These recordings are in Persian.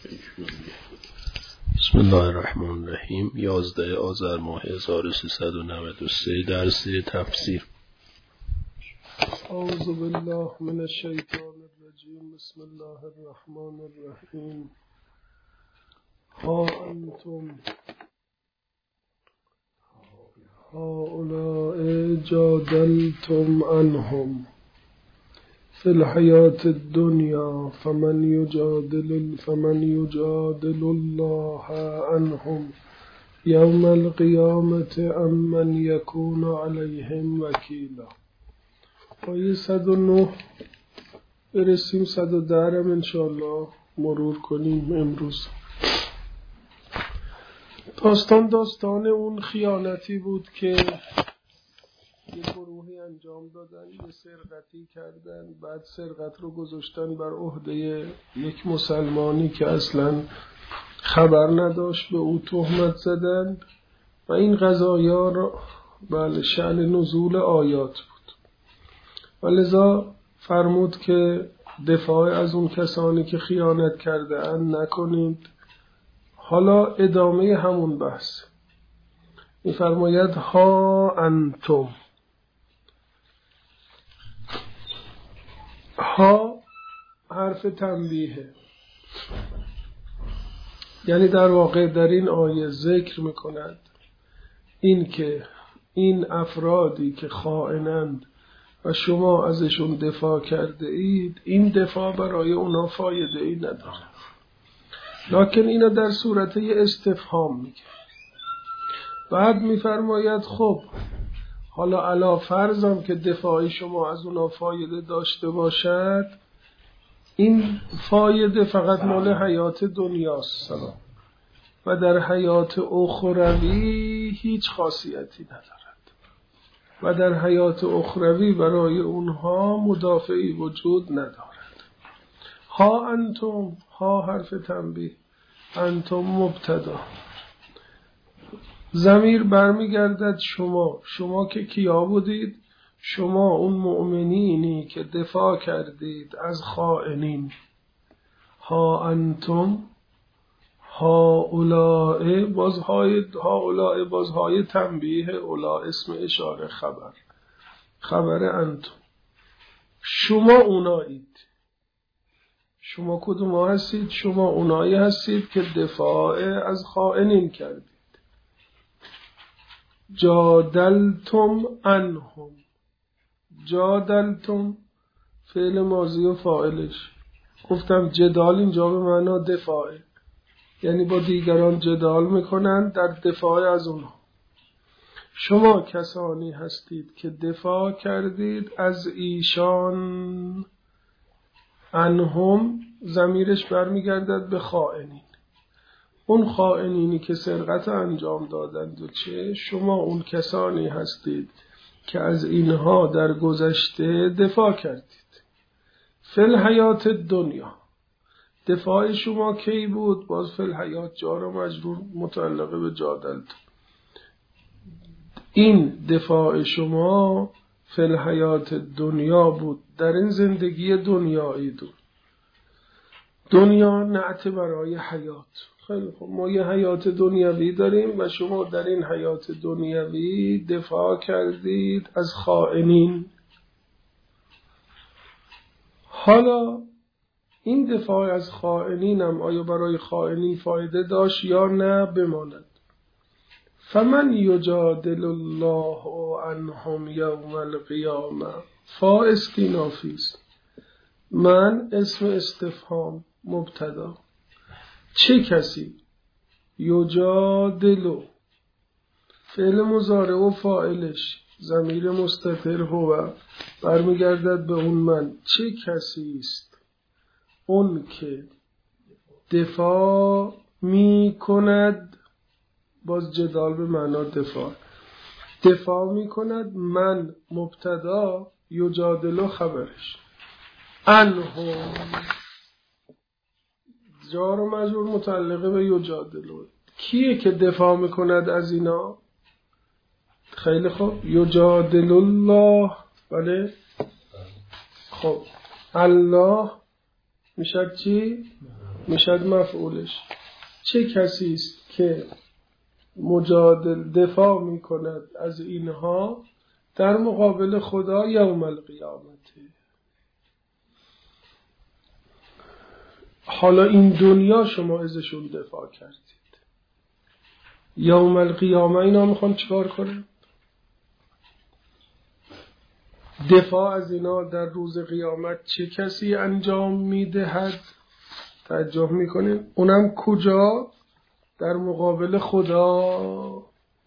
بسم الله الرحمن الرحیم. 11 آذر ماه 1393 درس تفسیر. اعوذ بالله من الشیطان الرجیم. بسم الله الرحمن الرحیم. ها انتم هؤلاء جادلتم عنهم في الحياة الدنيا فمن يجادل الله عنهم يوم القيامة أم من يكون عليهم وكيلا. آیه 109 برسیم 110 هم انشاءالله مرور کنیم امروز. داستان اون خیانتی بود که یه گروهی انجام دادن، یه سرقتی کردن، بعد سرقت رو گذاشتن بر عهده یک مسلمانی که اصلا خبر نداشت، به او تهمت زدن و این قضایا را شأن نزول آیات بود و لذا فرمود که دفاع از اون کسانی که خیانت کرده اند نکنید. حالا ادامه همون بحث می‌فرماید ها انتم. ها حرف تنبیه، یعنی در واقع در این آیه ذکر میکند این که این افرادی که خائنند و شما ازشون دفاع کرده اید، این دفاع برای اونا فایده ای نداره، لکن اینا در صورت استفهام میگه. بعد میفرماید خب حالا علا فرضم که دفاع شما از اونا فایده داشته باشد، این فایده فقط مال حیات دنیاست و در حیات اخروی هیچ خاصیتی ندارد و در حیات اخروی برای اونها مدافعی وجود ندارد. ها انتم، ها حرف تنبیه، انتم مبتدا، ضمیر برمیگردد شما که کیا بودید؟ شما اون مؤمنینی که دفاع کردید از خائنین. ها انتم هؤلاء، بازهای تنبیه، اولا اسم اشاره، خبر انتم، شما اونایید. شما کدوم هستید؟ شما اونایی هستید که دفاع از خائنین کردید. جادلتم عنهم، جادلتم فعل ماضی و فاعلش. گفتم جدال اینجا به معنا دفاعه، یعنی با دیگران جدال میکنن در دفاع از اونها. شما کسانی هستید که دفاع کردید از ایشان. عنهم ضمیرش برمیگردد به خائنین، اون خائنینی که سرقت انجام دادند و چه، شما اون کسانی هستید که از اینها در گذشته دفاع کردید. فی الحیات دنیا، دفاع شما کی بود؟ باز فی الحیات جار و مجرور متعلقه به جادلتم. این دفاع شما فی الحیات دنیا بود، در این زندگی دنیایی بود. دنیا نعت برای حیات. خیلی خب، ما یه حیات دنیوی داریم و شما در این حیات دنیوی دفاع کردید از خائنین. حالا این دفاع از خائنین هم آیا برای خائنین فایده داشت یا نه؟ بماند. فمن یجادل الله عنهم یوم القیامه، فا استینافی است، من اسم استفهام مبتدا، چه کسی؟ یجادلو فعل مضارع و فاعلش ضمیر مستتر هو برمیگردد به اون من. چه کسی است اون که دفاع می کند، باز جدال به معنا دفاع می کند، من مبتدا، یجادلو خبرش، عنهم جار و مجرور متعلقه به یجادلو. کیه که دفاع میکند از اینا؟ خیلی خوب، یجادل الله. بله خب، الله میشه چی؟ میشد مفعولش. چه کسی است که مجادل دفاع میکند از اینها در مقابل خدا یوم القیامت. حالا این دنیا شما ازشون دفاع کردید، یوم القیامه اینا میخوان چیکار کنن؟ دفاع از اینا در روز قیامت چه کسی انجام میدهد؟ تعجب میکنیم. اونم کجا؟ در مقابل خدا.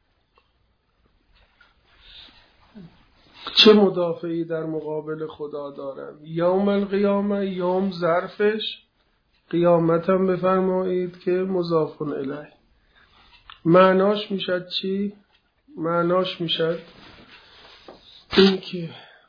چه مدافعی در مقابل خدا دارن؟ یوم القیامه، یوم ظرفش، قیامت هم بفرمایید که مضاف الیه. معناش میشد چی؟ معناش میشد این که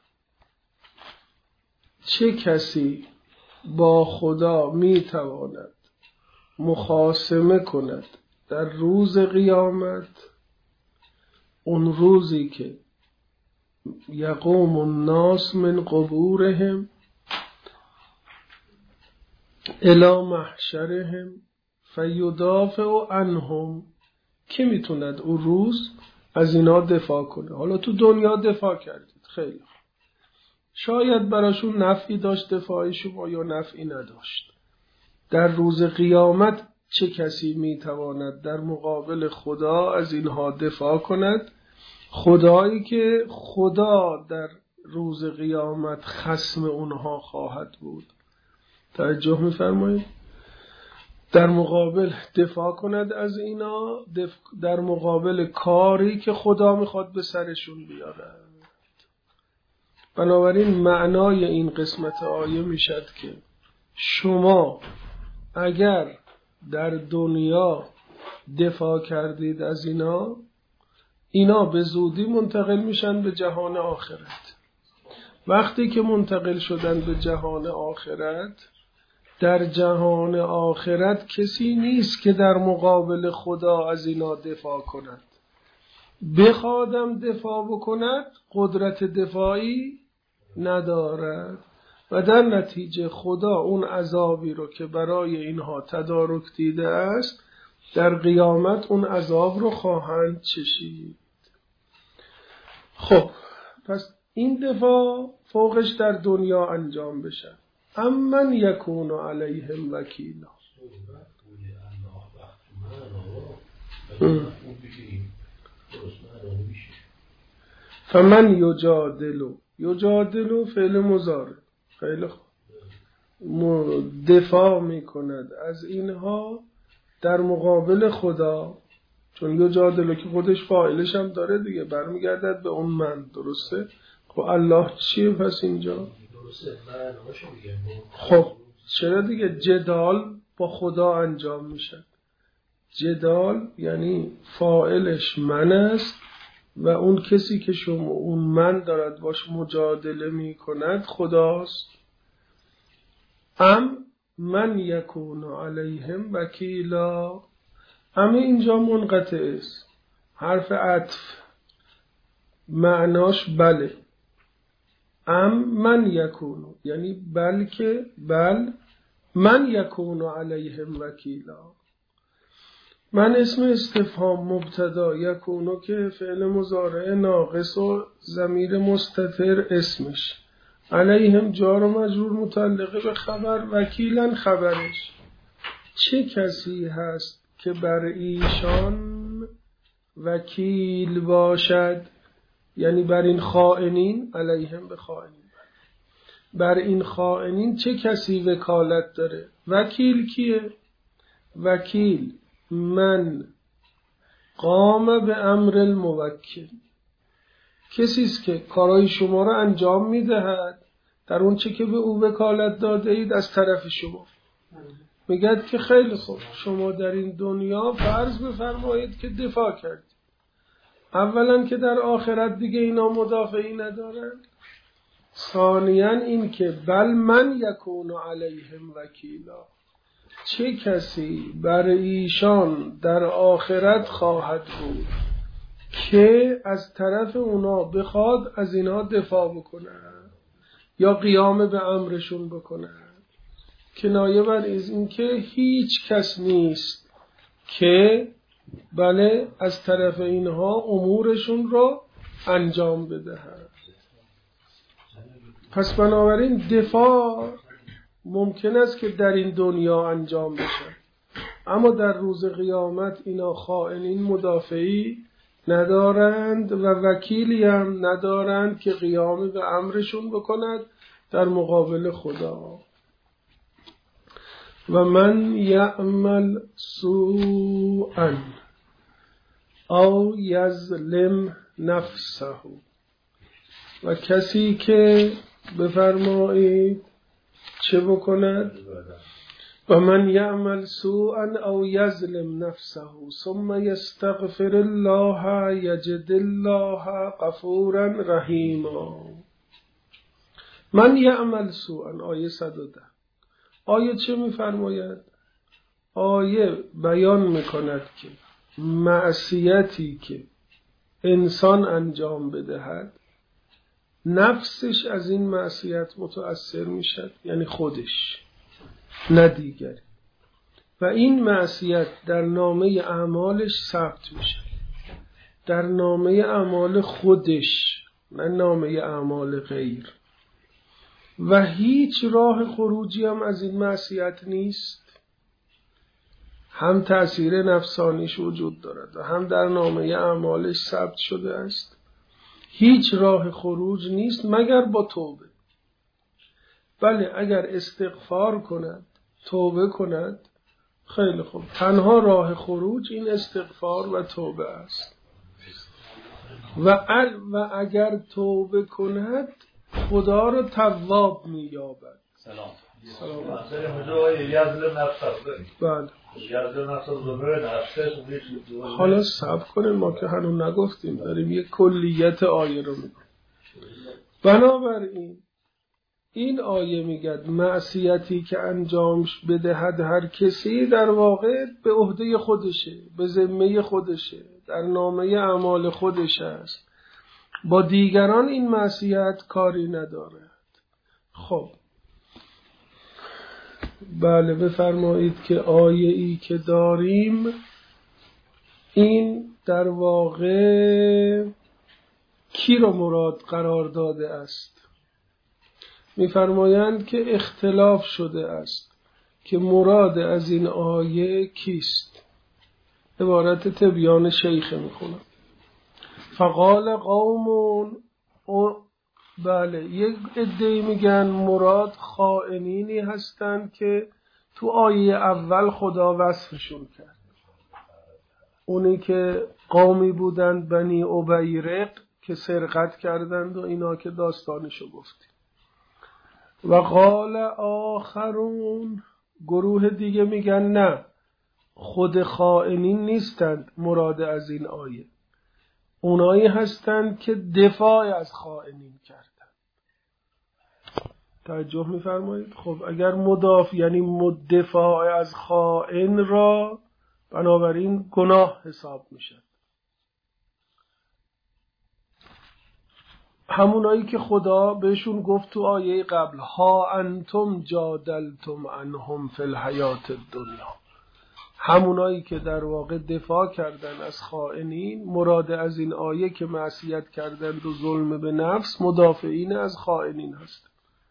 چه کسی با خدا میتواند مخاصمه کند در روز قیامت، اون روزی که یقوم الناس من قبورهم الی محشرهم فیدافع عنهم. کی میتوند اون روز از اینا دفاع کنه؟ حالا تو دنیا دفاع کردید، خیلی شاید براشون نفعی داشت دفاع شما یا نفعی نداشت. در روز قیامت چه کسی میتواند در مقابل خدا از اینها دفاع کند؟ خدایی که خدا در روز قیامت خصم اونها خواهد بود. توجه میفرمایید؟ در مقابل دفاع کند از اینا، در مقابل کاری که خدا میخواد به سرشون بیاره. بنابراین معنای این قسمت آیه میشد که شما اگر در دنیا دفاع کردید از اینا به زودی منتقل میشن به جهان آخرت. وقتی که منتقل شدن به جهان آخرت، در جهان آخرت کسی نیست که در مقابل خدا از اینا دفاع کند. بخوادم دفاع بکند قدرت دفاعی ندارد و در نتیجه خدا اون عذابی رو که برای اینها تدارک دیده است در قیامت اون عذاب رو خواهند چشید. خب پس این دفاع فوقش در دنیا انجام بشه. امن یکون علیهم وکیلا. فمن یجادلو فعل مضارع، خیلی خوب، دفاع میکند از اینها در مقابل خدا، چون یجادلو که خودش فاعلش هم داره دیگه، برمیگردد به اون من. درسته؟ خب الله چیه پس اینجا؟ خب چرا دیگه جدال با خدا انجام میشه؟ جدال یعنی فاعلش من است و اون کسی که شما اون من دارد باش مجادله می کند خداست. من یکون علیهم وکیلا. اینجا منقطع است، حرف عطف، معناش بله. من یکون یعنی بلکه، بل من یکون علیهم وکیلا. من اسم استفهام مبتدا، یکونو که فعل مضارع ناقص و ضمیر مستتر اسمش، علیهم جار و مجرور متعلقه به خبر، وکیلا خبرش. چه کسی هست که بر ایشان وکیل باشد؟ یعنی بر این خائنین، علیهم به خائنین، بر این خائنین چه کسی وکالت داره؟ وکیل کیه؟ وکیل من قام به امر الموکل، کسی است که کارهای شما را انجام میدهد در اون چه که به او وکالت داده اید از طرف شما. میگد که خیلی خوب، شما در این دنیا فرض بفرمایید که دفاع کردید، اولا که در آخرت دیگه اینا مدافعی ندارن، ثانیاً این که بل من یکون علیهم وکیلا، چه کسی بر ایشان در آخرت خواهد بود که از طرف اونا بخواد از اینا دفاع بکنه یا قیام به امرشون بکنه. کنایه بر این که هیچ کس نیست که بله از طرف اینها امورشون رو انجام بدهد. پس بنابراین دفاع ممکن است که در این دنیا انجام بشه، اما در روز قیامت اینا خائنین مدافعی ندارند و وکیلی هم ندارند که قیام به امرشون بکند در مقابل خدا. و من یعمل سوءا او یظلم نفسه، و کسی که بفرمایید چه بکند؟ و من یعمل سوءا او یظلم نفسه ثم یستغفر الله یجد الله غفورا رحیما. من یعمل سوءا، آیه 110. آیه چه می‌فرماید؟ آیه بیان می‌کند که معصیتی که انسان انجام بدهد نفسش از این معصیت متأثر میشد، یعنی خودش نه دیگری، و این معصیت در نامه اعمالش ثبت میشه، در نامه اعمال خودش نه نامه اعمال غیر، و هیچ راه خروجی هم از این معصیت نیست. هم تأثیر نفسانیش وجود دارد و هم در نامه اعمالش ثبت شده است. هیچ راه خروج نیست مگر با توبه. بله اگر استغفار کند، توبه کند، خیلی خوب، تنها راه خروج این استغفار و توبه است. و اگر توبه کند خدا رو تواب می‌یابد. سلام. بله. حالا صبر کنیم، ما که هنوز نگفتیم، داریم یک کلیت آیه رو میگیم. بنابراین این آیه میگه معصیتی که انجامش بدهد هر کسی در واقع به عهده خودشه، به ذمه خودشه، در نامه اعمال خودش است، با دیگران این معصیت کاری ندارد. خب بله بفرمایید که آیه ای که داریم این در واقع کی رو مراد قرار داده است؟ میفرمایند که اختلاف شده است که مراد از این آیه کیست. عبارت تبیان شیخ میخونم. فقال قومون، بله یک عده‌ای میگن مراد خائنینی هستند که تو آیه اول خدا وصفشون کرد، اونی که قومی بودند بنی عبیرق که سرقت کردند و اینا که داستانشو گفتیم. و قال آخرون، گروه دیگه میگن نه خود خائنین نیستند مراد از این آیه، اونایی هستند که دفاع از خائنین کردند. توجه میفرمایید؟ خب اگر مدافع یعنی دفاع از خائن را بنابراین گناه حساب میشه. همونایی که خدا بهشون گفت تو آیه قبل ها انتم جادلتم عنهم فی الحیات الدنیا، همونایی که در واقع دفاع کردن از خائنین، مراد از این آیه که معصیت کردند و ظلم به نفس مدافعین از خائنین هست.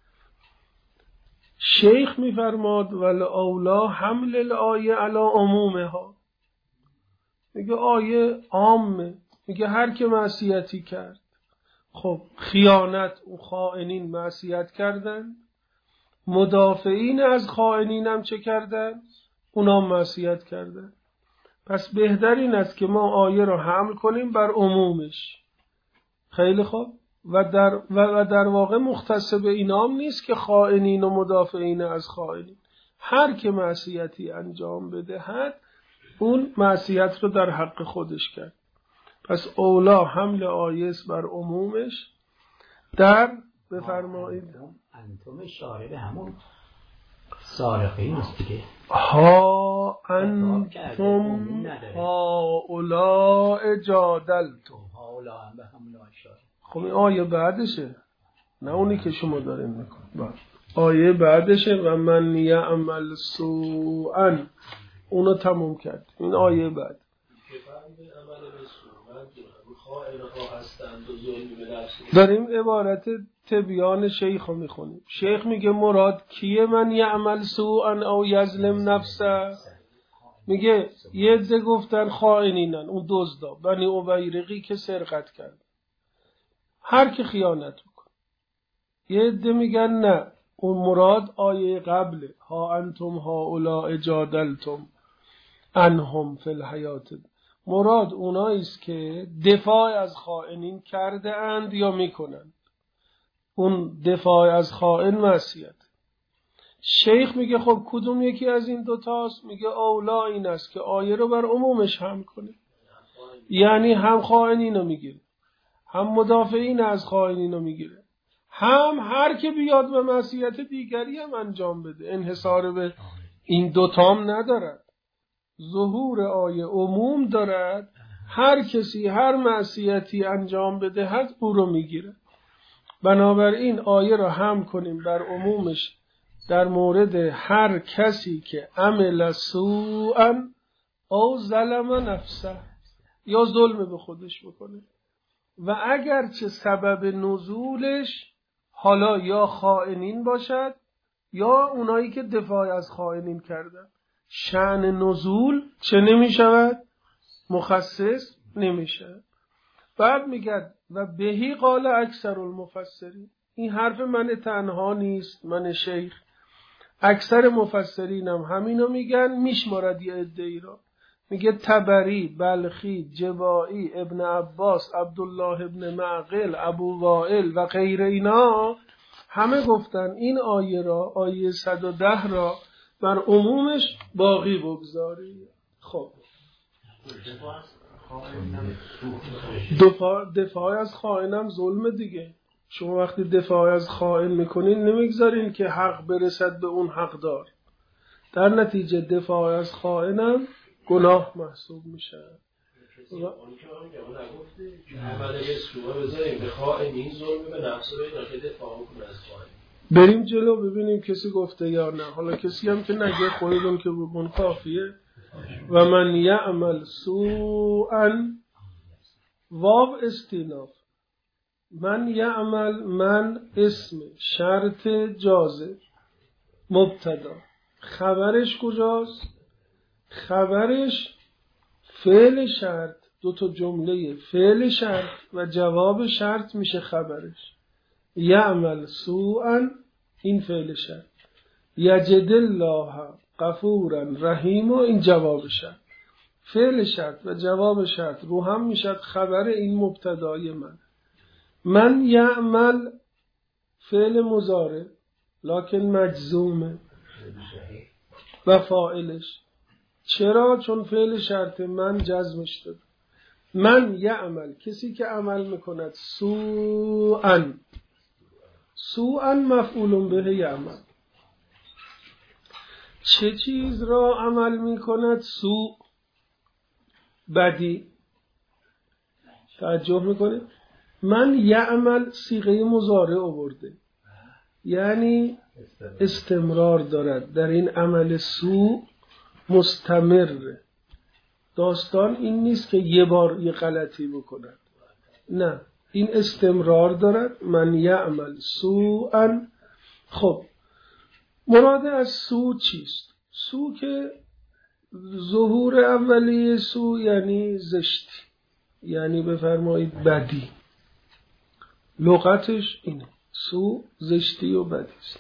شیخ میفرماد والاولا حمل الآیه علی عمومها، میگه آیه عامه، میگه هر که معصیتی کرد. خب خیانت و خائنین معصیت کردن، مدافعین از خائنین هم چه کردن؟ اونا معصیت کردن. پس بهتر این است که ما آیه رو حمل کنیم بر عمومش. خیلی خوب. و در واقع مختص به اینام نیست که خائنین و مدافعین از خائنین، هر که معصیتی انجام بدهد اون معصیت رو در حق خودش کرد. پس اولا حمل آیه بر عمومش. در بفرمایید انتم شاره به همون سارقین است دیگه. ها انتم هؤلاء جادلتم، هؤلاء به همون اشاره. خب این آیه بعدشه، نه اونی که شما دارین میکنید. آیه بعدشه و من یعمل سوءا، اونو تموم کرد. این آیه بعد داریم عبارت تبیان شیخ رو میخونیم. شیخ میگه مراد کیه من یعمل سوءا او یظلم نفسه؟ میگه یه عده گفتن خائنینن، اون دزدا بنی عبیرقی که سرقت کرد، هر که خیانت بکن. یه عده میگن نه، اون مراد آیه قبله، ها انتم هؤلاء جادلتم عنهم فی الحیات، مراد اوناییست که دفاع از خائنین کرده اند یا میکنند. اون دفاع از خائن معصیت. شیخ میگه خب کدوم یکی از این دوتاست؟ میگه اولا این است که آیه رو بر عمومش هم کنه، یعنی هم خائنین رو میگیره، هم مدافعین از خائنین رو میگیره، هم هر که بیاد به معصیت دیگری هم انجام بده. انحصار به این دوتام ندارد، ظهور آیه عموم دارد، هر کسی هر معصیتی انجام بده هست او رو میگیره. بنابراین آیه رو هم کنیم بر عمومش در مورد هر کسی که عمل سوءا او ظلم نفسه، یا ظلم به خودش بکنه، و اگرچه سبب نزولش حالا یا خائنین باشد یا اونایی که دفاع از خائنین کردن، شأن نزول چه نمی شود؟ مخصص نمی شود. بعد میگه و بهی قال اکثر المفسرین، این حرف من تنها نیست، من شیخ، اکثر مفسرینم همینو میگن، میشمارد یه عده‌ای را. میگه طبری، بلخی، جبائی، ابن عباس، عبدالله ابن معقل، ابو وائل و غیر اینا همه گفتن این آیه را، آیه 110 را بر عمومش باقی بگذاری. خب دفاع از خائنم ظلم دیگه. شما وقتی دفاع از خائن میکنین نمیگذارین که حق برسد به اون حقدار، در نتیجه دفاع از خائنم گناه محسوب میشه. اون که من میگم نگفتی که عمل یه سوء بذاریم به خائنین ظلم به نفس رو اینا که دفاع کنه از خائن. بریم جلو ببینیم کسی گفته یا نه. حالا کسی هم که نگه خودتون که بگون کافیه. و من یعمل سوءا، واو استیناف، من یعمل، من اسم شرط جازم مبتدا، خبرش کجاست؟ خبرش فعل شرط، دو تا جمله فعل شرط و جواب شرط میشه خبرش. یعمل سوءا این فعل شرط، یجد الله غفورا رحیم و این جواب شرط. فعل شرط و جواب شرط رو هم میشد خبر این مبتدای من. من یعمل فعل مضارع لکن مجزومه و فاعلش، چرا؟ چون فعل شرط من جزمش داد. من یعمل کسی که عمل میکند، سوءا، سوءا مفعول به یعمل، چه چیز را عمل میکند؟ سوء، بدی. توجه میکنه من یعمل صیغه مضارع آورده، یعنی استمرار دارد در این عمل سوء، مستمر. داستان این نیست که یه بار یه غلطی بکند، نه، این استمرار دارد. من یعمل سوءا. خب مراد از سوء چیست؟ سوء که ظهور اولیه سوء یعنی زشتی، یعنی بفرمایید بدی، لغتش اینه، سوء زشتی و بدی است.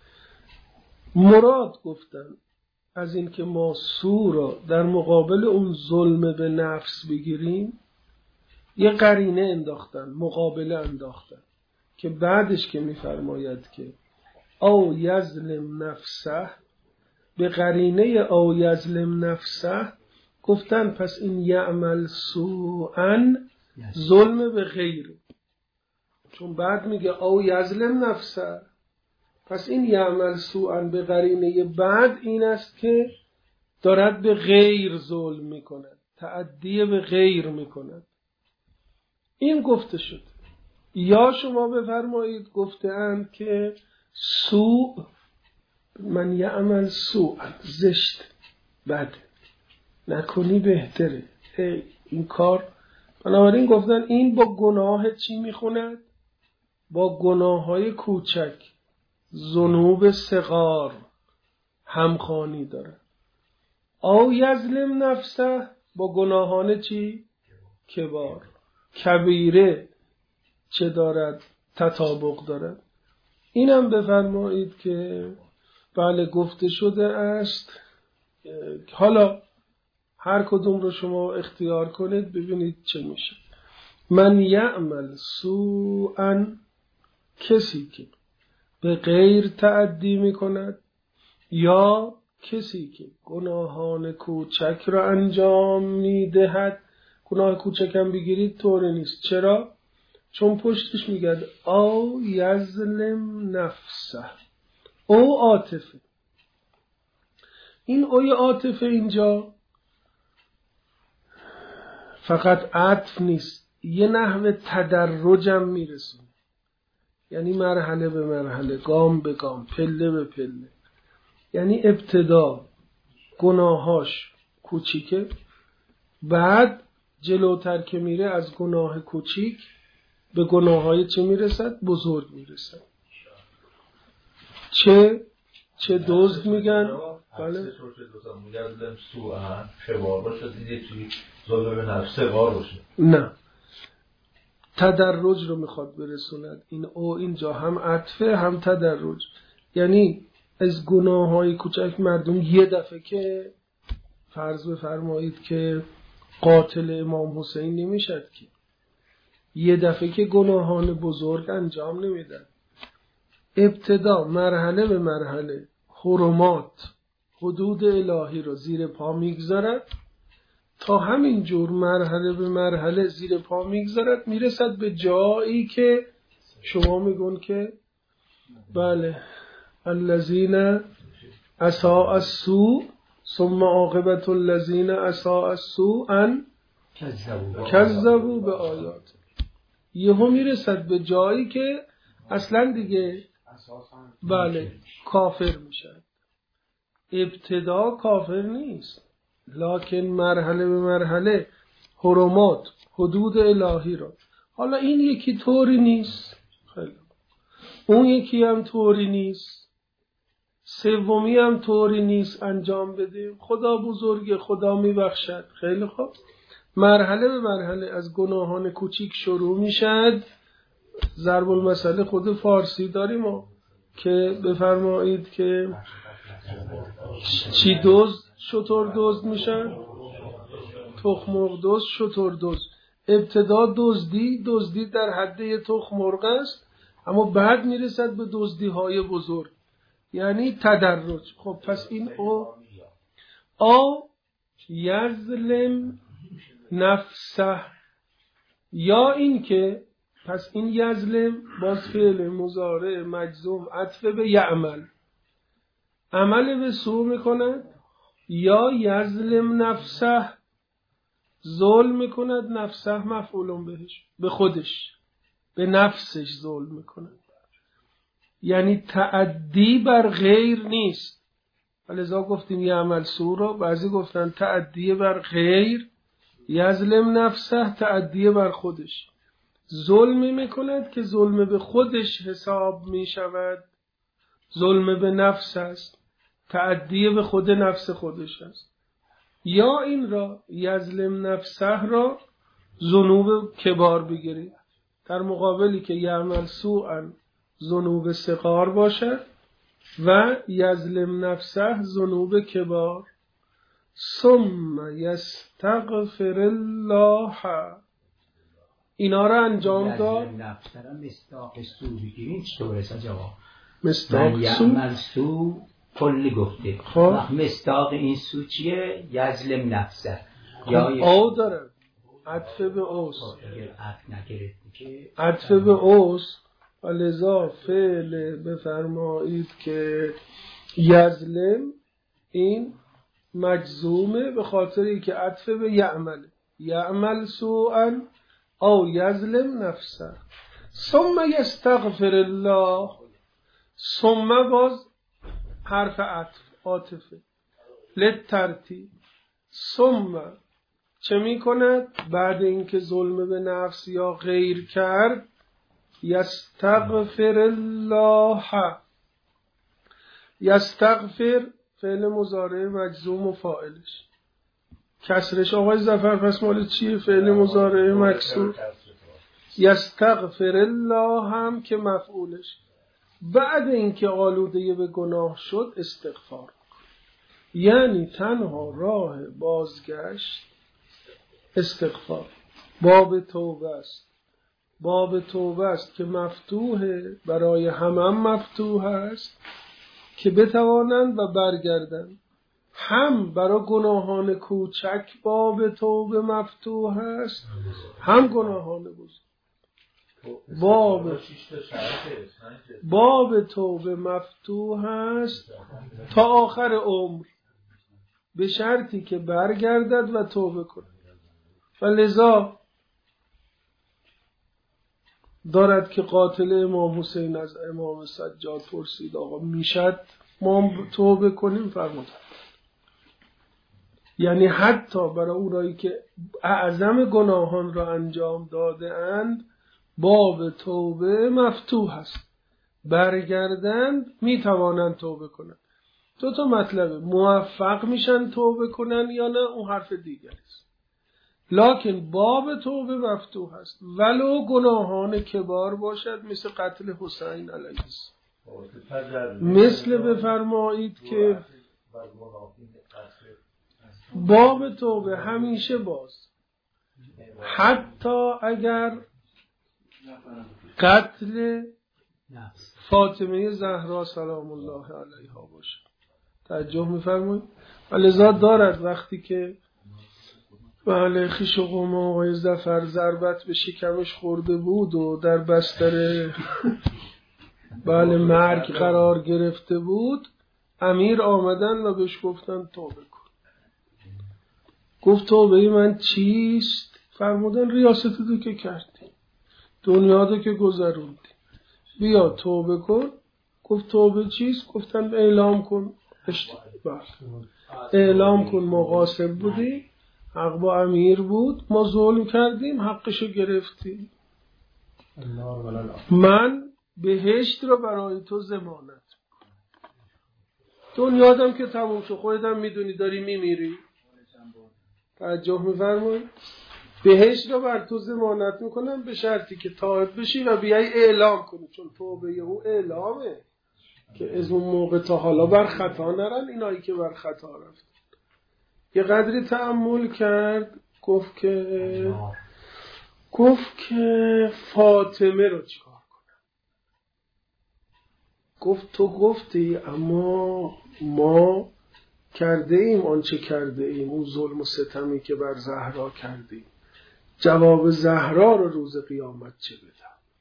مراد گفتن از این که ما سوء را در مقابل اون ظلم به نفس بگیریم، یه قرینه انداختن، مقابله انداختن که بعدش که میفرماید که او یظلم نفسه، به قرینه او یظلم نفسه گفتن پس این یعمل سوءا ظلم به غیر، چون بعد میگه او یظلم نفسه، پس این یعمل سوءا به قرینه بعد این است که دارد به غیر ظلم میکند، تعدی به غیر میکند. این گفته شد. یا شما بفرمایید گفته اند که سوء، من یعمل سوء، زشت، بد، نکنی بهتره این کار. بنابراین گفتن این با گناه چی میخوند؟ با گناه های کوچک، ذنوب صغار همخوانی داره. او یظلم نفسه، با گناهان چی؟ کبار. کبیره چه دارد؟ تطابق دارد. اینم بفرمایید که بله گفته شده است. حالا هر کدوم رو شما اختیار کنید ببینید چه میشه. من یعمل سوءا، کسی که به غیر تعدی میکند یا کسی که گناهان کوچک را انجام میدهد. گناه کوچک هم بگیرید طوری نیست. چرا؟ چون پشتش میگه او یظلم نفسه، او عاطفه. این اوی عاطفه اینجا فقط عطف نیست، یه نحو تدرجم میرسونه، یعنی مرحله به مرحله، گام به گام، پله به پله. یعنی ابتدا گناهاش کوچیکه، بعد جلوتر که میره از گناه کوچیک به گناههای چه میرسد؟ بزرگ میرسد. چه دزد میگن؟ بله نه، تدرج رو میخواد برسوند. این او اینجا هم عطفه هم تدرج. یعنی از گناههای کوچک مردم یه دفعه که فرض بفرمایید که قاتل امام حسین نمیشد که یه دفعه که گناهان بزرگ انجام نمیدن. ابتدا مرحله به مرحله حرمات، حدود الهی رو زیر پا میگذارد، تا همین جور مرحله به مرحله زیر پا میگذارد، میرسد به جایی که شما میگون که بله الذین اساء السوء ثم عاقبت الذین اساء السوء ان کذبوا بآیات. یهو میرسد به جایی که اصلا دیگه بله کافر میشد. ابتدا کافر نیست، لکن مرحله به مرحله حرمات، حدود الهی را. حالا این یکی طوری نیست، خیلی اون یکی هم طوری نیست، سومی هم طوری نیست انجام بدیم. خدا بزرگه، خدا میبخشد. خیلی خوب، مرحله به مرحله از گناهان کوچیک شروع میشد. ضرب المثل خود فارسی داریم که بفرمایید که چی دزد شتر دزد میشن؟ تخم مرغ دزد شتر دزد. ابتدا دزدی در حد تخم مرغ است، اما بعد میرسد به دزدی های بزرگ، یعنی تدرج. خب پس این او یظلم نفسه، یا این که پس این یظلم باز فعل مضارع مجزوم عطف به یعمل، عمل به سو میکند، یا یظلم نفسه، ظلم میکند. نفسه مفعول بهش، به خودش، به نفسش ظلم میکند. یعنی تعدی بر غیر نیست. لذا گفتیم یعمل سو را بعضی گفتن تعدی بر غیر، یظلم نفسه تعدی بر خودش. ظلمی میکند که ظلم به خودش حساب میشود، ظلم به نفس است، تعدی به خود نفس خودش است. یا این را یظلم نفسه را ذنوب کبار بگیرید، در مقابلی که یعمل سوءا ذنوب صغار باشد و یظلم نفسه ذنوب کبار. ثم یستغفر الله، اینا را انجام داد. نفسه را مصداق سو بگیرین چطوره جواب؟ مصداق سو یعمل سو کلی گفته. مصداق این سو چیه؟ یظلم نفسه. یا او داره عطف به اوست، عطف به اوست و لذا فعل بفرمایید که یظلم این مجزومه به خاطری که عطف به یعمل، یعمل سوءا او یظلم نفسه. ثم یستغفر الله، ثم باز حرف عاطفه للترتیب. ثم چه می کند؟ بعد اینکه ظلم به نفس یا غیر کرد، یستغفر الله. یستغفر فعل مضارع مجزوم و فاعلش کسرش آقای ظفر پس مال چیه؟ فعل مضارع مکسور. یستغفر الله هم که مفعولش بعد اینکه آلوده به گناه شد استغفار، یعنی تنها راه بازگشت استغفار. باب توبه است، باب توبه است که مفتوحه، برای همه مفتوح است که بتوانند و برگردند. هم برای گناهان کوچک باب توبه مفتوح است، هم گناهان بزرگ. باب توبه مفتوح است تا آخر عمر، به شرطی که برگردد و توبه کند. و لذا دارد که قاتل امام حسین از امام سجاد پرسید آقا میشد ما توبه کنیم؟ فرمود یعنی حتی برای اونایی که اعظم گناهان را انجام داده اند باب توبه مفتوح است، برگردند میتوانند توبه کنند. دو تا مطلبه، موفق میشن توبه کنن یا نه اون حرف دیگری است. لکن باب توبه مفتوح است ولو گناهان کبار باشد، مثل قتل حسین علیه السلام. مثل بفرمایید که باب توبه همیشه باز، حتی اگر قتل فاطمه زهرا سلام الله علیها باشه. توجه می‌فرمایید؟ ولذا دارد وقتی که بله خویش و قوم آقای ظفر ضربت به شکمش خورده بود و در بستر بله مرگ قرار گرفته بود، امیر آمدن و بهش گفتن توبه کن. گفت توبه من چیست؟ فرمودن ریاست تو که کردی، دنیا رو که گذروندی، بیا توبه کن. گفت توبه چیست؟ گفتن اعلام کن اعلام کن ما غاصب بودی، حق با امیر بود، ما ظلم کردیم، حقشو گرفتیم. من بهشت رو برای تو ضمانت. دنیادم که تموم شد، خودت میدونی داری میمیری. توجه می‌فرمایید؟ بهشت رو بر تو ضمانت میکنم به شرطی که تائب بشی و بیای اعلام کنی، چون توبه او اعلامه که از اون موقع تا حالا بر خطا نرن اینایی که بر خطا رفت. یه قدری تأمل کرد، گفت که فاطمه رو چیکار کنم؟ گفت تو گفتی اما ما کرده ایم آنچه کرده ایم، اون ظلم و ستمی که بر زهرا کردیم، جواب زهرا رو روز قیامت چه بدم؟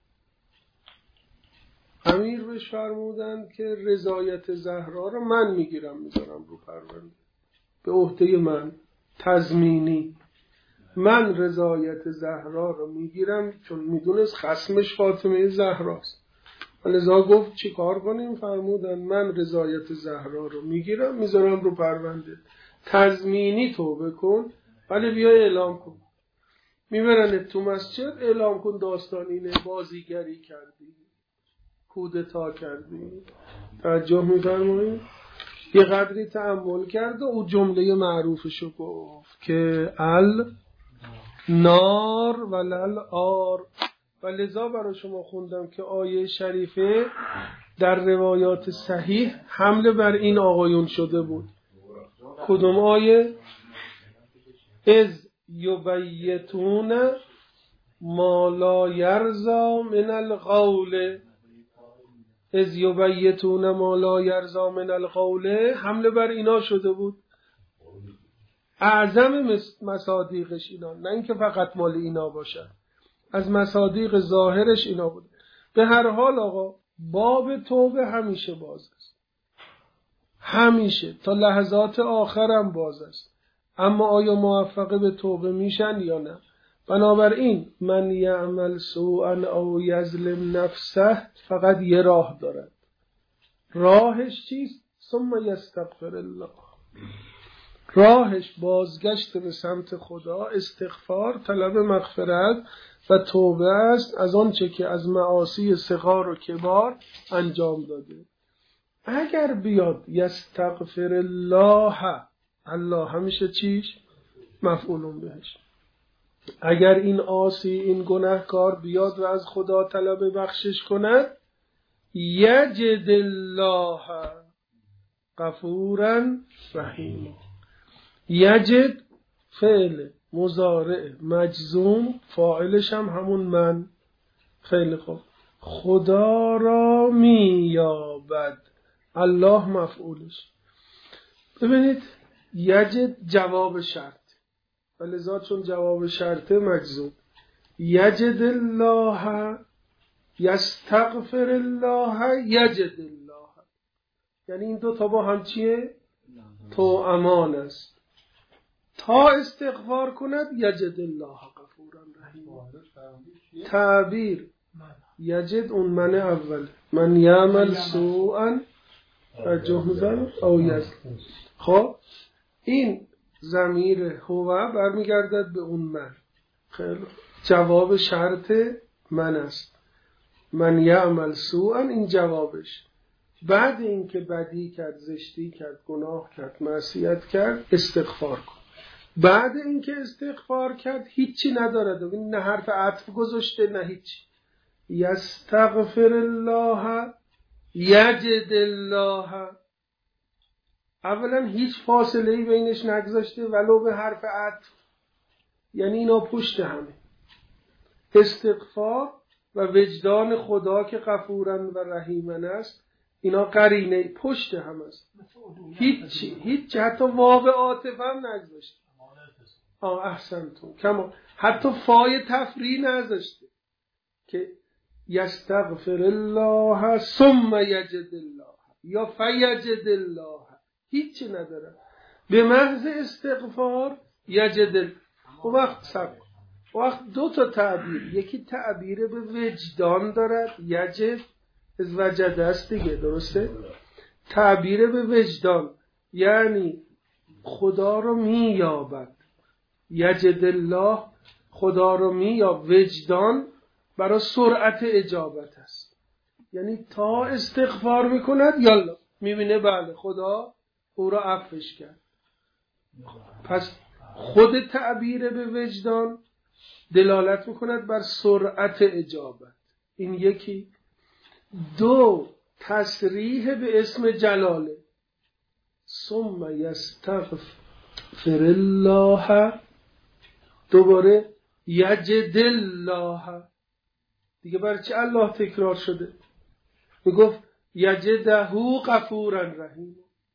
امیر بهش فرمودند که رضایت زهرا رو من میگیرم میذارم رو پرونده، به عهده من تضمینی. من رضایت زهرا رو میگیرم، چون میدونست خصمش فاطمه زهراست. ولذا گفت چی کار کنیم؟ فرمودن من رضایت زهرا رو میگیرم میذارم رو پرونده، تضمینی توبه کن ولی بیا اعلام کن. میبرن تو مسجد، اعلام کن داستان اینه، بازیگری کردی، کودتا کردی. توجه میفرمایید؟ یه قدری تأمل کرد و او جمله معروفشو گفت که نار ولل آر. و لذا برای شما خوندم که آیه شریفه در روایات صحیح حمله بر این آقایون شده بود. کدوم آیه؟ از یبیتون ما لا یرضا من القول. از یبیتون ما لا یرضا من القول حمله بر اینا شده بود. اعظم مصادیقش اینا، نه اینکه فقط مال اینا باشن، از مصادیق ظاهرش اینا بود. به هر حال آقا باب توبه همیشه باز است، همیشه تا لحظات آخرم باز است. اما آیا موفق به توبه میشن یا نه؟ بنابراین من یعمل سوءا او یظلم نفسه فقط یه راه دارد، راهش چیست؟ ثم یستغفر الله. راهش بازگشت به سمت خدا، استغفار، طلب مغفرت و توبه است از آنچه که از معاصی صغار و کبار انجام داده. اگر بیاد یستغفر الله، الله همیشه چیش؟ مفعولون بهش. اگر این عاصی، این گناهکار بیاد و از خدا طلب بخشش کند، یجد الله غفورا رحیما. یجد فعل مضارع مجزوم، فاعلش هم همون من. خیلی خوب. خدا را مییابد، الله مفعولش. ببینید یجد جواب شرط، ولذا چون جواب شرط مجزوم. یجد الله، یستغفر الله، یجد الله. یعنی این دو تا با هم چیه؟ تو امان است. تا استغفار کند یجد الله غفورا رحیما. تعبیر یجد اون من اول، من یعمل سوءا جهزا او یظلم. خب این ضمیر هو برمیگردد به اون من. خیلی جواب شرط من است. من یعمل سوءا، این جوابش. بعد اینکه بدی کرد، زشتی کرد، گناه کرد، معصیت کرد، استغفار کن. بعد اینکه استغفار کرد هیچی ندارد، نه حرف عطف گذاشته نه هیچ. یستغفر الله یجد الله. اولا هیچ فاصله‌ای بینش نگذاشته ولو به حرف عطف، یعنی اینا پشت همه. استغفار و وجدان خدا که غفورن و رحیمن است، اینا قرینه پشت هم است. هیچ حتی واو عاطفه هم نگذاشته. احسنتون کما حتی فای تفریع نذاشته که یستغفر الله ثم یجد الله یا فیجد الله، هیچی نداره. به محض استغفار یجد. وقت دو تا تعبیر، یکی تعبیر به وجدان دارد، یجد از وجد است دیگه، درسته؟ تعبیر به وجدان یعنی خدا رو مییابد. یجد الله خدا رو مییابد. وجدان برای سرعت اجابت است، یعنی تا استغفار میکند یالا میبینه بله خدا او را عفوش کرد. پس خود تعبیر به وجدان دلالت میکند بر سرعت اجابت. این یکی. دو، تصریح به اسم جلاله. ثم یستغفر الله، دوباره یجد الله. دیگه برای چه الله تکرار شده؟ میگفت یجده غفورا رحیم.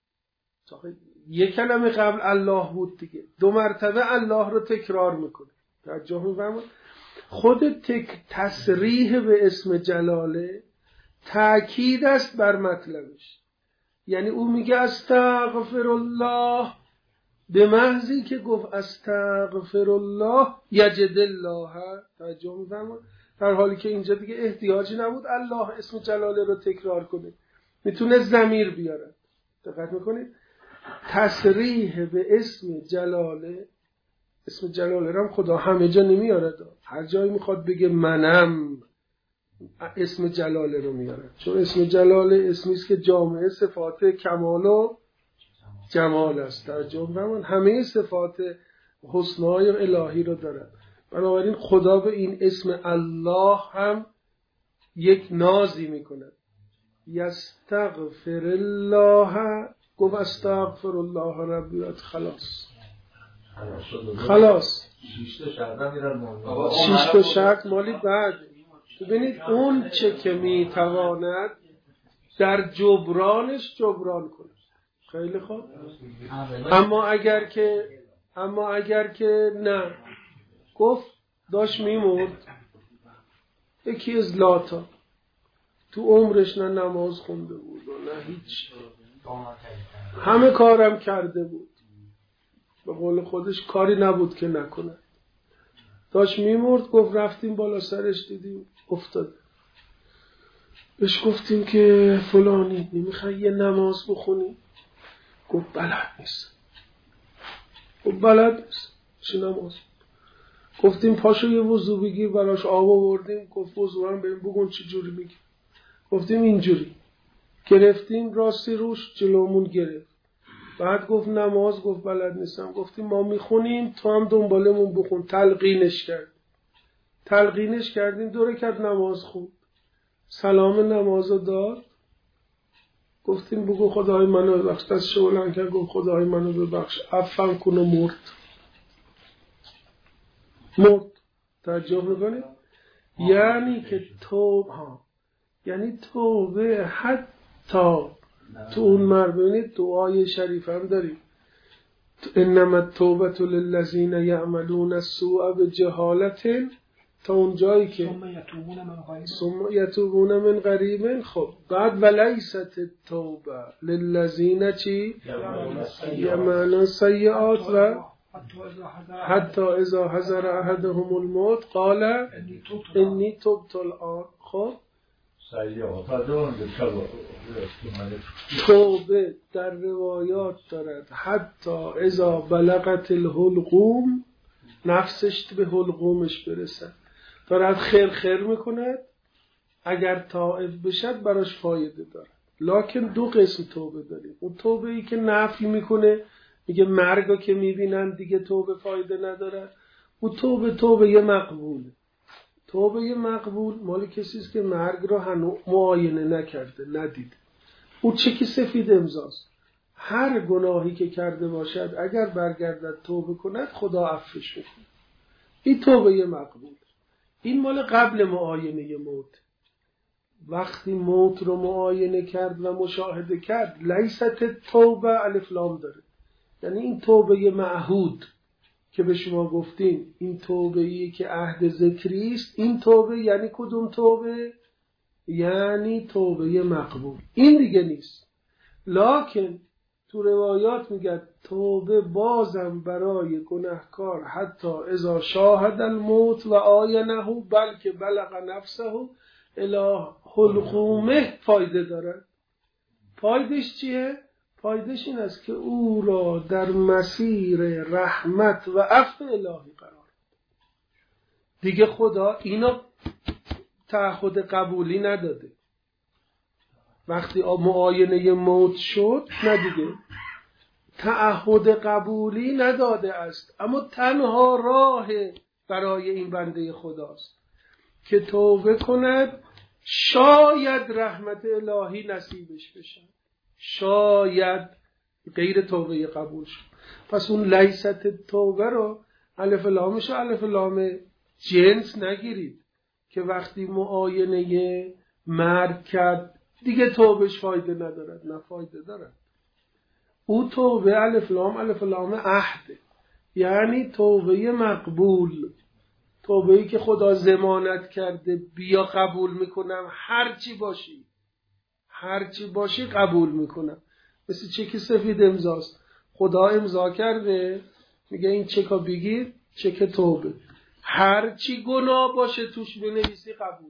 یک کلمه قبل الله بود دیگه، دو مرتبه الله رو تکرار میکنه. توجه می‌فرمایید؟ خود تصریح به اسم جلاله تأکید است بر مطلبش. یعنی او میگه استغفر الله، به محضی که گفت استغفر الله یجد الله. توجه می‌فرمایید؟ در حالی که اینجا دیگه احتیاجی نبود الله اسم جلاله رو تکرار کنه، میتونه ضمیر بیاره. دقت میکنید؟ تصریح به اسم جلاله، اسم جلاله رو خدا همه جا نمیاره، هر جایی میخواد بگه منم اسم جلاله رو میاره، چون اسم جلاله اسمی است که جامعه صفات کمال و جمال است. در جمله همه صفات حسنای الهی رو داره. بنابراین خدا به این اسم الله هم یک نازی میکنه. یستغفر الله، گفت استغفر الله ربی، خلاص. شش تا شرط مالی بعد. ببینید اون چه که میتواند در جبرانش جبران کنه. خیلی خوب. اما اگر که نه، گفت داشت میمرد، یکی از لاتا تو عمرش نه نماز خونده بود و نه هیچ، همه کارم کرده بود، به قول خودش کاری نبود که نکنه. داشت میمرد، گفت رفتیم بالا سرش دیدیم افتاده. بهش گفتیم که فلانی نمیخوای یه نماز بخونی؟ گفت بلد نیست. گفت بلد نیست چی نماز؟ گفتیم پاشو یه وضو بگیر، براش آب آوردیم. گفت وضو هم بریم بگون چی جوری میگی. گفتیم اینجوری گرفتیم، راستی روش جلومون گرفت. بعد گفت نماز، گفت بلد نیستم. گفتیم ما میخونیم تو هم دنبالمون بخون. تلقینش کردیم 2 رکعت نماز خوند، سلام نمازو داد. گفتیم بگو خدای منو ببخش. دستشو بلند کرد گفت خدای منو ببخش، عفو کن و مرد. تعجب میکنید؟ یعنی که توبه حتی تو اون مربونی دعای شریف هم داریم، انما التوبة للذین یعملون السوء بجهالة، تا اون جایی که ثم یتوبون من قریب. خب بعد ولیست التوبه للذین چی؟ یعملون السیئات و حتی اذا حضر احدهم الموت قال انی تبت الآن. خب توبه در روایات دارد حتی اذا بلغت الحلقوم، نفسش به حلقومش برسد، دارد خیر میکند، اگر تائب بشد براش فایده دارد. لکن 2 قسم توبه داریم. اون توبه ای که نفی میکنه، میگه مرگا که میبینن دیگه توبه فایده نداره. اون توبه یه مقبوله. توبه یه مقبول مال کسیست که مرگ رو هنوز معاینه نکرده، ندیده. اون چکی سفید امضاست. هر گناهی که کرده باشد اگر برگردد توبه کند خدا عفوش میکنه. این توبه یه مقبول. این مال قبل معاینه موت. وقتی موت رو معاینه کرد و مشاهده کرد، لیست توبه الف لام داره. یعنی این توبه معهود که به شما گفتیم، این توبه‌ای که عهد ذکری است. این توبه یعنی کدوم توبه؟ یعنی توبه مقبول. این دیگه نیست. لکن تو روایات میگه توبه بازم برای گناهکار حتی اذا شاهد الموت و آینه بلکه بلغ نفسه الی حلقومه فایده دارد. فایدهش چیه؟ فایدهش این است که او را در مسیر رحمت و عفو الهی قرار دیگه. خدا اینو تعهد قبولی نداده. وقتی معاینه موت شد نه دیگه تعهد قبولی نداده است، اما تنها راه برای این بنده خداست که توبه کند، شاید رحمت الهی نصیبش بشه، شاید غیر توبه قبول شد. پس اون لیست توبه رو الف لامش الف لام جنس نگیرید که وقتی معاینه مرگ کرد دیگه توبهش فایده ندارد. نه، فایده دارد. او توبه الف لام عهده، یعنی توبه مقبول، توبه‌ای که خدا ضمانت کرده بیا قبول میکنم، هرچی باشی قبول میکنم. مثل چک سفید امضاست. خدا امضا کرده میگه این چکا بگیر، چک توبه، هرچی گناه باشه توش بنویسی قبوله،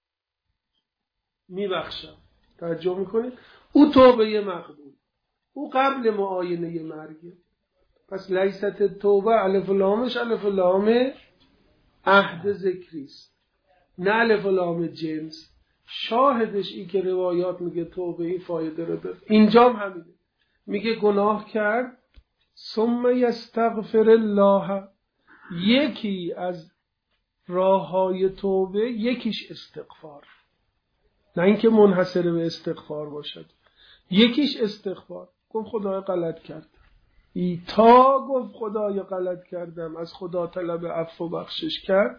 میبخشم. توجه میکنید؟ او توبه مقبول، او قبل معاینه مرگه. پس لیست توبه الف لامش الف لام عهد ذکریست، نه الف لام جنس. شاهدش این که روایات میگه توبه این فایده رو داره. اینجا هم همینه، میگه گناه کرد ثم یستغفر الله. یکی از راههای توبه یکیش استغفار، نه اینکه منحصر به استغفار باشد. یکیش استغفار. گفت خدای غلط کردم، تا گفت خدای غلط کردم، از خدا طلب عفو و بخشش کرد،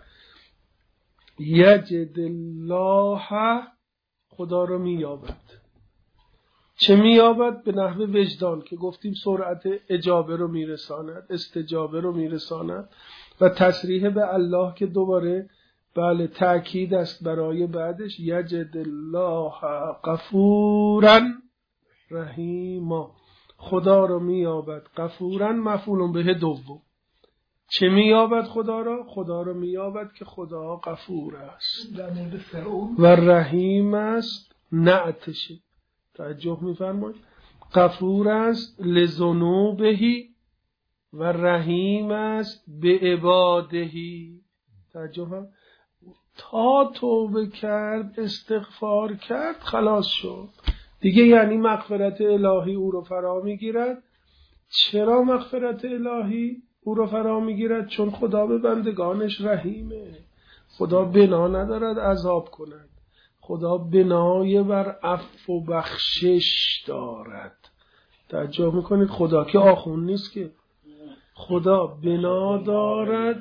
یجد الله، خدا رو مییابد. چه مییابد؟ به نحو وجدان که گفتیم سرعت اجابه رو میرساند، استجابه رو میرساند، و تصریح به الله که دوباره بله تأکید است برای بعدش، یجد الله غفورا رحیما. خدا رو مییابد غفورا، مفعول به دوم، چه مییابد خدا را؟ خدا را مییابد که خدا غفور است در مورد فرعون و رحیم است. نعتشه، توجه میفرمایید، غفور است لذنوبهی و رحیم است به عبادهی. توجه هم تا توبه کرد، استغفار کرد، خلاص شد دیگه. یعنی مغفرت الهی او رو فرا میگیرد. چرا مغفرت الهی او رو فرا میگیرد؟ چون خدا به بندگانش رحیمه. خدا بنا ندارد عذاب کند، خدا بنای بر عفو و بخشش دارد. توجه میکنید؟ خدا که آخون نیست که، خدا بنا دارد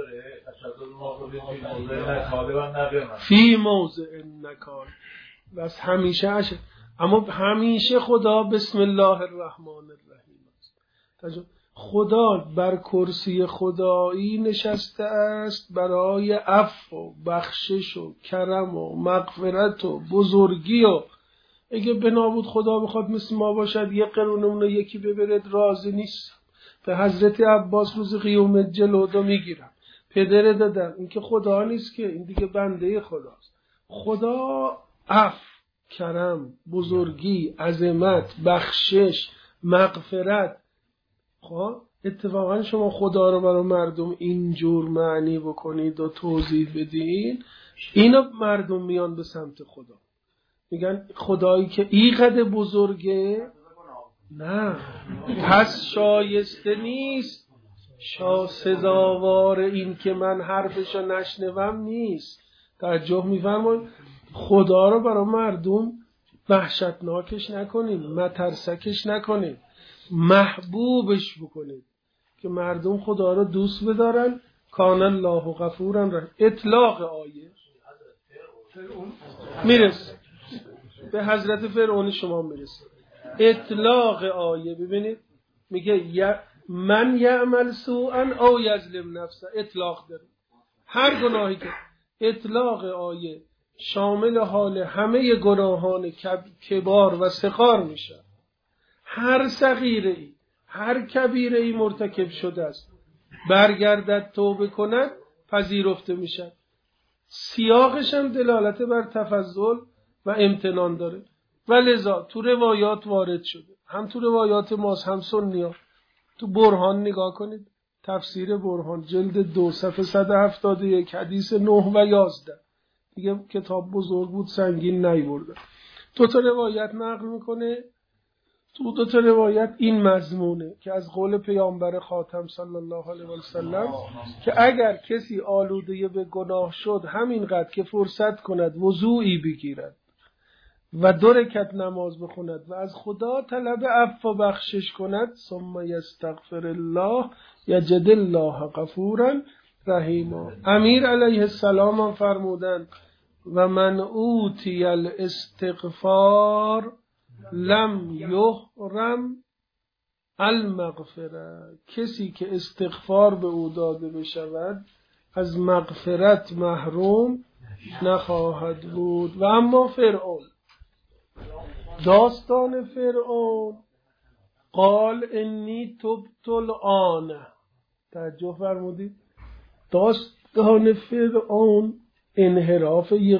فی موضع نکال. بس همیشه اما همیشه خدا بسم الله الرحمن الرحیم است. خدا بر کرسی خدایی نشسته است برای عفو و بخشش و کرم و مغفرت و بزرگی. و اگه بنا بود خدا بخواد مثل ما باشد یه قرونمون رو یکی ببرد، راضی نیست. به حضرت عباس روز قیامت جلودا میگیرم، پدر دادم. این که خدا نیست که، این دیگه بنده خداست. خدا عفو، کرم، بزرگی، عظمت، بخشش، مغفرت. خب اتفاقا شما خدا رو برای مردم اینجور معنی بکنید و توضیح بدین، اینا مردم میان به سمت خدا، میگن خدایی که اینقدر بزرگه، نه پس شایسته نیست، سزاوار این که من حرفشو نشنوم نیست. توجه میفرمایید؟ خدا رو برای مردم وحشتناکش نکنید، مترسکش نکنید، محبوبش بکنید که مردم خدا رو دوست بدارن. کان الله غفورا رحیم. اطلاق آیه میرسه به حضرت فرعون شما میرسه. اطلاق آیه ببینید، میگه من یعمل سوءا او یظلم نفسه. اطلاق داره هر گناهی که. اطلاق آیه شامل حال همه گناهان کبار و صغار میشه. هر صغیره ای، هر کبیره ای مرتکب شده است، برگردد توبه کند، پذیرفته میشه. سیاقش هم دلالت بر تفضل و امتنان داره و لذا تو روایات وارد شده، هم تو روایات ماست هم سنی‌ها. تو برهان نگاه کنید، تفسیر برهان جلد 2 صفحه 171 حدیث 9 و 11. دیگه کتاب بزرگ بود، سنگین نیورده. 2 تا روایت نقل میکنه. تو 2 تا روایت این مضمونه که از قول پیامبر خاتم صلی الله علیه و سلم که اگر کسی آلوده به گناه شد همینقدر که فرصت کند وضوعی بگیرد و 2 رکعت نماز بخوند و از خدا طلب عفو و بخشش کند، ثم یستغفر الله یجد الله غفورا رحیما. امیر علیه السلام هم فرمودند و من اوتی الاستغفار لم یحرم المغفره. کسی که استغفار به او داده بشود از مغفرت محروم نخواهد بود. و اما فرعون، داستان فرعون، قال انی تبت الآن. توجه فرمودید؟ داستان فرعون انحراف یه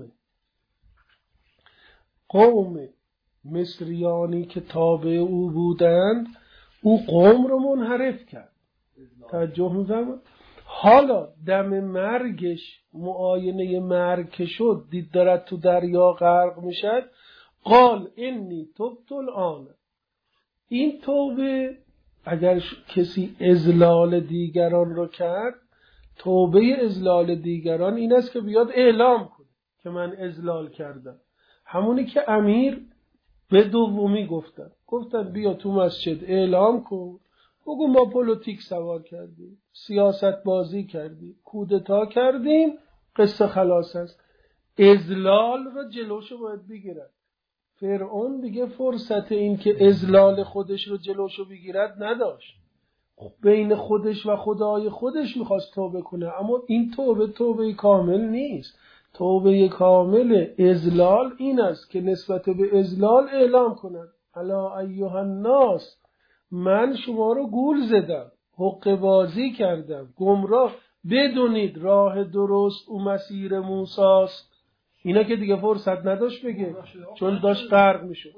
قوم مصریانی که تابع او بودند، او قوم رو منحرف کرد. توجه می‌فرمایید؟ حالا دم مرگش، معاینه مرگ که شد، دید دارد تو دریا غرق میشد، قال انی تبت الآن. این توبه، اگر کسی اذلال دیگران رو کرد، توبه اذلال دیگران این است که بیاد اعلام کنه که من اذلال کردم. همونی که امیر به دومی گفتن بیا تو مسجد اعلام کن، بگو ما پلیتیک سوار کردیم، سیاست بازی کردیم، کودتا کردیم، قصه خلاص است. اذلال رو جلوشو باید بگیرد. فرعون دیگه فرصت این که اذلال خودش رو جلوشو بگیرد نداشت. بین خودش و خدای خودش میخواست توبه کنه، اما این توبه کامل نیست. توبه کامل اذلال این است که نسبت به اذلال اعلام کند الا ایها الناس، من شما رو گول زدم، حقه بازی کردم، گمراه. بدونید راه درست او مسیر موساست. اینا که دیگه فرصت نداشت بگه چون داشت غرق میشد.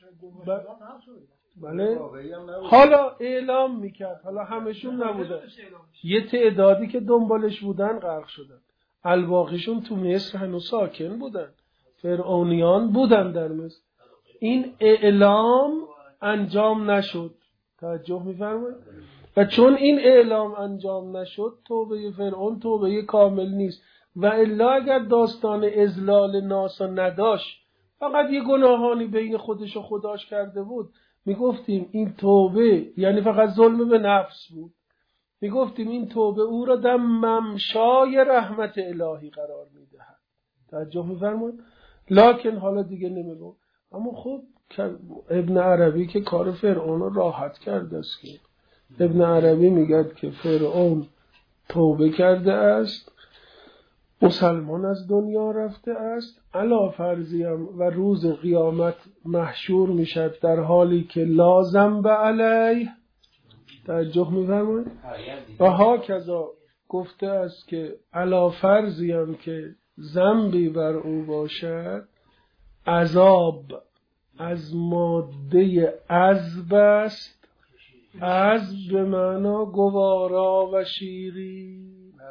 بله حالا اعلام میکرد، حالا همشون نبودن، یه تعدادی که دنبالش بودن غرق شدن، الباقیشون تو مصر هنوز ساکن بودن، فرعونیان بودن در مصر. این اعلام انجام نشد. توجه میفرمایید؟ و چون این اعلام انجام نشد، توبه فرعون توبه کامل نیست. و الا اگر داستان اذلال ناسا نداشت، فقط یه گناهانی بین خودش و خداش کرده بود، میگفتیم این توبه یعنی فقط ظلم به نفس بود، میگفتیم این توبه او را در ممشای رحمت الهی قرار میدهد. توجه میفرمایید؟ لکن حالا دیگه نمیگم. اما خب ابن عربی که کار فرعون رو راحت کرده است، که ابن عربی میگه که فرعون توبه کرده است، مسلمان از دنیا رفته است، علا فرضیم و روز قیامت محشور میشد در حالی که لازم به علیه. توجه میفرمایید؟ و ها کذا گفته است که علا فرضیم که ذنبی بر او باشد، عذاب از ماده عذب است. عذب به معنا گوارا و شیری.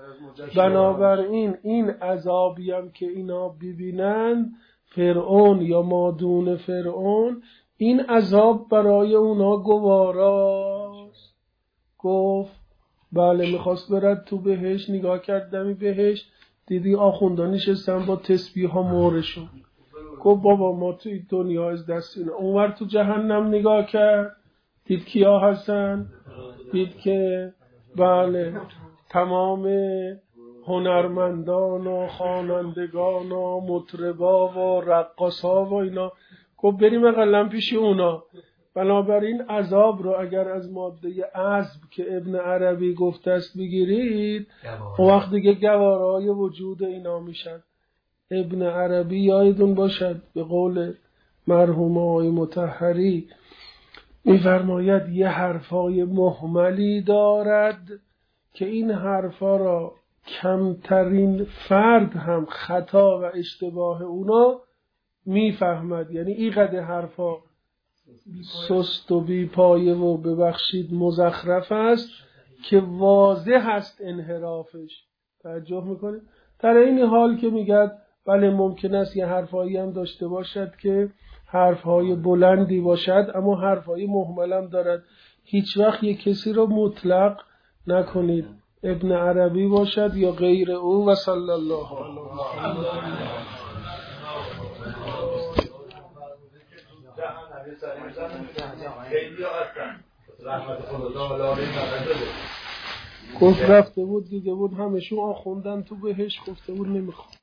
بنابراین این عذابی هم که اینا ببینن، فرعون یا مادون فرعون، این عذاب برای اونا گواراست. گفت بله، میخواست برد تو بهشت، نگاه کردمی بهشت، دیدی آخوندان نشستن با تسبیح ها مهرشون. گفت بابا ما توی دنیا از دستینا. اونور تو جهنم نگاه کرد، دید کیا هستن؟ دید که بله تمام هنرمندان و خوانندگان و مطربا و رقاصا و اینا. گفت بریم اقلن پیش اونا. بنابراین عذاب رو اگر از ماده عذب که ابن عربی گفته است بگیرید، اون وقت دیگه گوارای وجود اینا میشن. ابن عربی یادتون باشد به قول مرحوم آقای مطهری میفرماید یه حرفای مهملی دارد که این حرفا را کمترین فرد هم خطا و اشتباه اونا میفهمد. یعنی این قدر حرفا سست و بی پایه و ببخشید مزخرف است که واضح است انحرافش. توجه میکنه؟ در این حال که میگه بله ممکن است یه حرفایی هم داشته باشد که حرفهای بلندی باشد، اما حرفهای مهمل هم دارد. هیچ وقت یک کسی رو مطلق نکنید، ابن عربی باشد یا غیر او. و صلی الله علیه گفت رفته بود دیده بود همشون آخوندن تو بهش، گفته بود نمیخوام.